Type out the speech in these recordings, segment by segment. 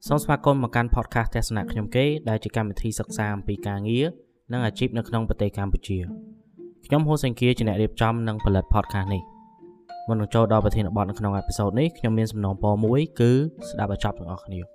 សូមស្វាគមន៍មកកាន់ podcast ទស្សនៈខ្ញុំគេដែលជាកម្មវិធីសិក្សាអំពីការងារនិងអាជីពនៅក្នុងប្រទេសកម្ពុជាខ្ញុំហូសេងគៀជាអ្នករៀបចំនិងផលិត podcast នេះមុននឹងចូលដល់ប្រធានបទនៅក្នុងអេពីសូតនេះខ្ញុំមានសំណូមពរមួយគឺស្ដាប់ឲ្យចប់ទាំងអស់គ្នា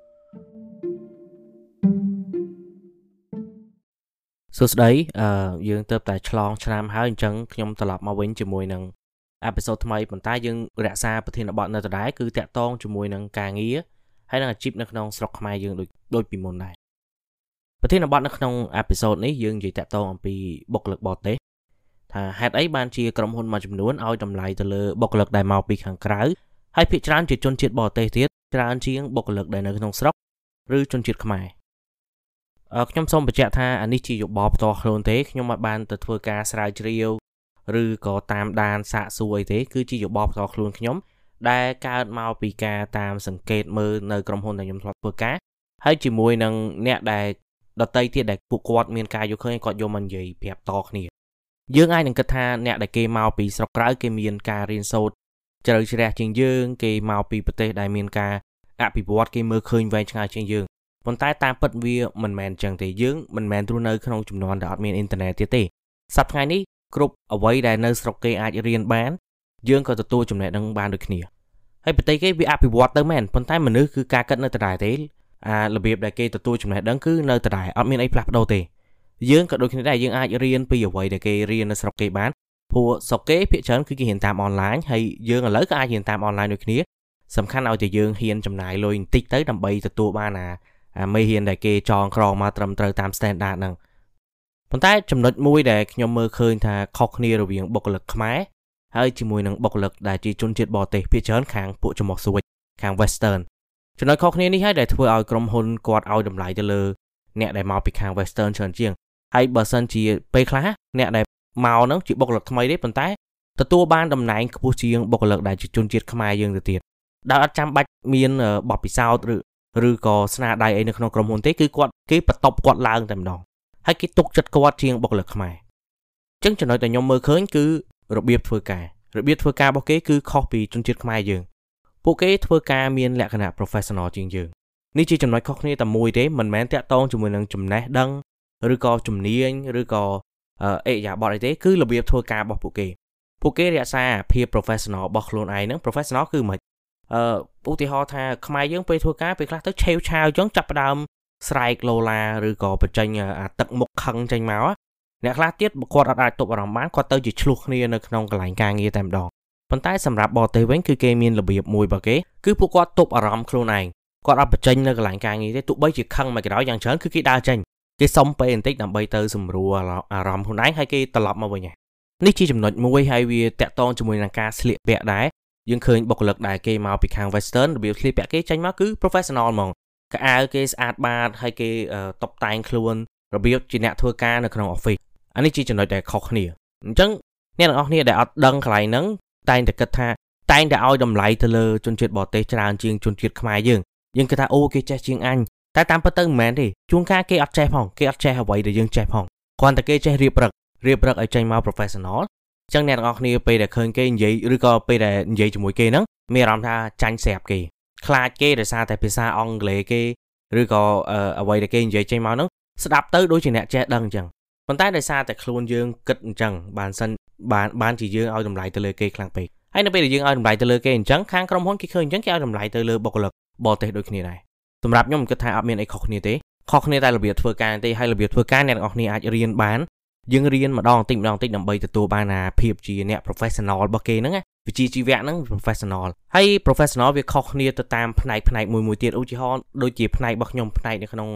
សួស្ដីយើងទើបតែឆ្លងឆ្នាំហើយអញ្ចឹងខ្ញុំត្រឡប់មកវិញជាមួយនឹងអេពីសូតថ្មីប៉ុន្តែយើងរក្សាប្រធានបទនៅដដែលគឺតាក់ទងជាមួយនឹងការងារហើយនឹងអាជីពនៅក្នុងស្រុកខ្មែរយើងដូចពីមុនដែរប្រធានបទនៅក្នុងអេពីសូតនេះយើងនិយាយតាក់ទងអំពីបុគ្គលិកបរទេសថាហេតុអីបានជាក្រុមហ៊ុនមួយចំនួនឲ្យតម្លៃទៅលើបុគ្គលិកដែលមកពីខាងក្រៅហើយភាគច្រើនជាជនជាតិបរទេសទៀតច្រើនជាងបុគ្គលិកដែលនៅក្នុងស្រុកឬជនជាតិខ្មែរខ្ញុំសូមបញ្ជាក់ថាអានេះជាយោបល់ផ្ទាល់ខ្លួនទេខ្ញុំមិនបានទៅធ្វើការស្រាវជ្រាវឬក៏តាមដានសាកសួរអីទេគឺជាយោបល់ផ្ទាល់ខ្លួនខ្ញុំដែលកើតមកពីការតាមសង្កេតមើលនៅក្រុមហ៊ុនដែលខ្ញុំធ្លាប់ធ្វើការហើយជាមួយនឹងអ្នកដែលដតីទៀតដែលពួកគាត់មានការយកឃើញគាត់យកមកនិយាយប្រាប់តគ្នាយើងអាចនឹងគិតថាអ្នកដែលគេមកពីស្រុកក្រៅគេមានការរៀនសូត្រជ្រៅជ្រះជាងយើងគេមកពីប្រទេសដែលមានការអភិវឌ្ឍគេមើលឃើញវែងឆ្ងាយជាងយើងប៉ុន្តែតាមពិតវាមិនមែនអញ្ចឹងទេយើងមិនមែនរស់នៅក្នុងជំនាន់ដែលអត់មានអ៊ីនធឺណិតទៀតទេសប្តាហ៍ថ្ងៃនេះគ្រប់អ្វីដែលនៅស្រុកគេអាចរៀនបានយើងក៏ទទួលចំណេះដឹងបានដូចគ្នាហើយប្រទេសគេវាអភិវឌ្ឍទៅមែនប៉ុន្តែមនុស្សគឺការគិតនៅដដែលទេរបៀបដែលគេទទួលចំណេះដឹងគឺនៅដដែលអត់មានអីផ្លាស់ប្ដូរទេយើងក៏ដូចគ្នាដែរយើងអាចរៀនពីអ្វីដែលគេរៀននៅស្រុកគេបានព្រោះស្រុកគេភាគច្រើនគឺគេរៀនតាមអនឡាញហើយយើងឥឡូវក៏អាចរៀនតាមអនឡាញដូចគ្នាសំខាន់ឲ្យតែយើងហ៊ានចំណាយលុយបន្តិចទៅដើម្បីទទួលបានមេរៀនដែលគេចងក្រងមកត្រឹមត្រូវតាម standard ហ្នឹងប៉ុន្តែចំណុចមួយដែលខ្ញុំមើលឃើញថាខុសគ្នារវាងបុគ្គលិកខ្មែរហើយជាមួយនឹងបុគ្គលិកដែលជាជនជាតិបរទេសភាគច្រើនខាងពួកចំមុះស៊ុយខាង Western ចំណុចខុសគ្នានេះហើយដែលធ្វើឲ្យក្រុមហ៊ុនគាត់ឲ្យតម្លៃទៅលើអ្នកដែលមកពីខាង Western ច្រើនជាងហើយបើសិនជាពេលខ្លះអ្នកដែលមកហ្នឹងជាបុគ្គលិកថ្មីទេប៉ុន្តែទទួលបានតំណែងខ្ពស់ជាងបុគ្គលិកដែលជាជនជាតិខ្មែរយើងទៅទៀតដែលអត់ចាំបាច់មានបទពិសោធន៍ឬក៏ស្នាដៃអីនៅក្នុងក្រុមហ៊ុនទេគឺគេបន្ទប់គាត់ឡើងតែម្ដងហើយគេទុកចិត្តគាត់ជាងបុគ្គលិកខ្មែរអញ្ចឹងចំណុចដែលខ្ញុំមើលឃើញគឺរបៀបធ្វើការរបស់គេគឺខុសពីជនជាតិខ្មែរយើងពួកគេធ្វើការមានលក្ខណៈ professional ជាងយើងនេះជាចំណុចខុសគ្នាតែមួយទេមិនមែនតាក់ទងជាមួយនឹងចំណេះដឹងឬក៏ជំនាញឬក៏អេយ៉ាបតអីទេគឺរបៀបធ្វើការរបស់ពួកគេរក្សាភាព professional របស់ខ្លួនឯងហ្នឹង professional គឺមិនឧទាហរណ៍ថាខ្មែរយើងពេលធ្វើការពេលខ្លះទៅឆេវឆាវអញ្ចឹងចាប់ផ្ដើមស្រែកឡូឡាឬក៏បញ្ចេញទឹកមុខខឹងចេញមកអ្នកខ្លះទៀតបើគាត់អត់អាចទប់អារម្មណ៍បានគាត់ទៅជាឆ្លោះគ្នានៅក្នុងកន្លែងការងារតែម្ដងប៉ុន្តែសម្រាប់បរទេសវិញគឺគេមានរបៀបមួយរបស់គេគឺពួកគាត់ទប់អារម្មណ៍ខ្លួនឯងគាត់អត់បញ្ចេញនៅកន្លែងការងារទេទោះបីជាខឹងមកក៏ដោយយ៉ាងច្រើនគឺគេដើរចេញគេសុំពេលបន្តិចដើម្បីទៅសម្រួលអារម្មណ៍ខ្លួនឯងហើយគេត្រឡប់មកវិញនេះជាចំណុចមួយហើយវាតាក់ទងជាមួយនឹងការស្លៀកពាក់ដែរយើងឃើញបុគ្គលិកដែលគេមកពីខាង Western របៀបស្លៀកពាក់គេចេញមកគឺ professional ហ្មងកៅអៅគេស្អាតបាតហើយគេតុបតែងខ្លួនរបៀបជាអ្នកធ្វើការនៅក្នុង office អានេះជាចំណុចដែលខុសគ្នាអញ្ចឹងអ្នកទាំងអស់គ្នាដែលអត់ដឹងកន្លែងហ្នឹងតែងតែគិតថាតែងតែឲ្យតម្លៃទៅលើជនជាតិបរទេសច្រើនជាងជនជាតិខ្មែរយើងគិតថាអូគេចេះជាងអញតែតាមពិតទៅមិនមែនទេជួនកាលគេអត់ចេះផងគេអត់ចេះអ្វីដែលយើងចេះផងគ្រាន់តែគេចេះរៀបរឹកឲ្យចេញមក professional អញ្ចឹងអ្នកទាំងអស់គ្នាពេលដែលឃើញគេនិយាយឬក៏ពេលដែលនិយាយជាមួយគេហ្នឹងមានអារម្មណ៍ថាចាញ់ស្រាប់គេខ្លាចគេដោយសារតែភាសាអង់គ្លេសគេឬក៏អ្វីដែលគេនិយាយចេញមកហ្នឹងស្ដាប់ទៅដូចជាអ្នកចេះដឹងអញ្ចឹងប៉ុន្តែដោយសារតែខ្លួនយើងគិតអញ្ចឹងបានជាយើងឲ្យតម្លៃទៅលើគេខ្លាំងពេកហើយនៅពេលដែលយើងឲ្យតម្លៃទៅលើគេអញ្ចឹងខាងក្រុមហ៊ុនគេឃើញអញ្ចឹងគេឲ្យតម្លៃទៅលើបុគ្គលិកបរទេសដូចគ្នាដែរសម្រាប់ខ្ញុំគិតថាអត់មានអីខុសគ្នាទេខុសគ្នាតែរបៀបធ្វើការទេហើយរបៀបធ្វើការអ្នកទាំងអស់គ្នាអាចរៀនបានយើងរៀនម្ដងបន្តិចដើម្បីទទួលបានភាពជាអ្នក professional របស់គេហ្នឹងវិជ្ជាជីវៈហ្នឹង professional ហើយ professional វាខុសគ្នាទៅតាមផ្នែកមួយទៀតឧទាហរណ៍ដូចជាផ្នែករបស់ខ្ញុំផ្នែកនៅក្នុង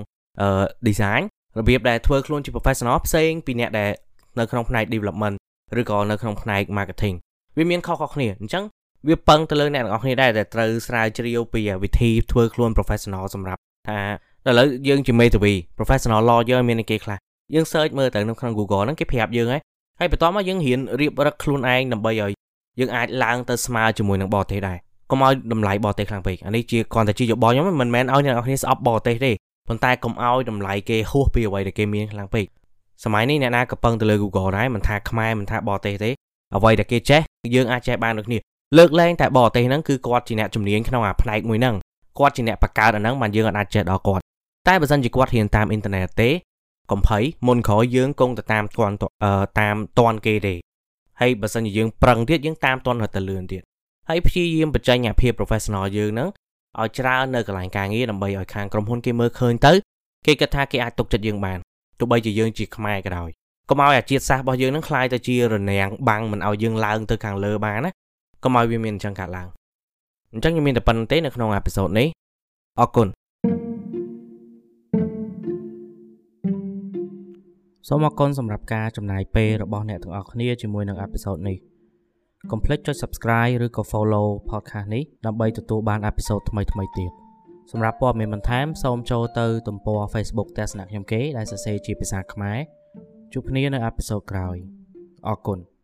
design របៀបដែលធ្វើខ្លួនជា professional ផ្សេងពីអ្នកដែលនៅក្នុងផ្នែក development ឬក៏នៅក្នុងផ្នែក marketing វាមានខុសៗគ្នាអញ្ចឹងវាពឹងទៅលើអ្នកទាំងអស់គ្នាដែរដែលត្រូវស្រាវជ្រាវពីវិធីធ្វើខ្លួន professional សម្រាប់ថាឥឡូវយើងជាមេធាវី professional lawyer មានគេខ្លះយើង search មើលទៅនៅក្នុង Google ហ្នឹងគេប្រាប់យើងហើយបន្ទាប់មកយើងរៀនរៀបរឹកខ្លួនឯងដើម្បីឲ្យយើងអាចឡើងទៅស្មើជាមួយនឹងបរទេសដែរកុំឲ្យតម្លៃបរទេសខ្លាំងពេកអានេះជាគ្រាន់តែជាយោបល់ខ្ញុំមិនមែនឲ្យអ្នកនរគ្នាស្អប់បរទេសទេប៉ុន្តែកុំឲ្យតម្លៃគេហួសពីអ្វីដែលគេមានខ្លាំងពេកសម័យនេះអ្នកណាក៏ពឹងទៅលើ Google ដែរមិនថាខ្មែរមិនថាបរទេសទេអ្វីដែលគេចេះយើងអាចចេះបានដូចគ្នាលើកលែងតែបរទេសហ្នឹងគឺគាត់ជាអ្នកជំនាញក្នុងផ្នែកមួយហ្នឹងគាត់ជាអ្នកបង្កើតអាហ្នឹងបានយើងអាចចេះដល់គាត់តែបើសិនជាគាត់រៀនតាមអ៊ីនធឺណិតទេកុំភ័យមុនក្រោយយើងគង់ទៅតាមតាន់គេទេហើយបើសិនជាយើងប្រឹងទៀតយើងតាមតាន់រត់ទៅលឿនទៀតហើយព្យាយាមបញ្ចេញអាភាព professional យើងហ្នឹងឲ្យច្រើននៅកន្លែងការងារដើម្បីឲ្យខាងក្រុមហ៊ុនគេមើលឃើញទៅគេគិតថាគេអាចទុកចិត្តយើងបានទោះបីជាយើងជាខ្មែរក៏ដោយកុំឲ្យអាជាតិសាសន៍របស់យើងហ្នឹងคล้ายទៅជារនាំងបាំងមិនឲ្យយើងឡើងទៅខាងលើបានណាកុំឲ្យវាមានអញ្ចឹងកើតឡើងអញ្ចឹងខ្ញុំមានតែប៉ុណ្្នឹងទេនៅក្នុងអេពីសូតនេះអរគុណសូមអរគុណសម្រាប់ការចំណាយពេលរបស់អ្នកទាំងអស់គ្នាជាមួយនឹងអេពីសូតនេះកុំភ្លេចចុច Subscribe ឬក៏ Follow podcast នេះដើម្បីទទួលបានអេពីសូតថ្មីៗទៀតសម្រាប់ព័ត៌មានបន្ថែមសូមចូលទៅទំព័រ Facebook ទស្សនៈខ្ញុំគេដែលសរសេរជាភាសាខ្មែរជួបគ្នានៅអេពីសូតក្រោយអរគុណ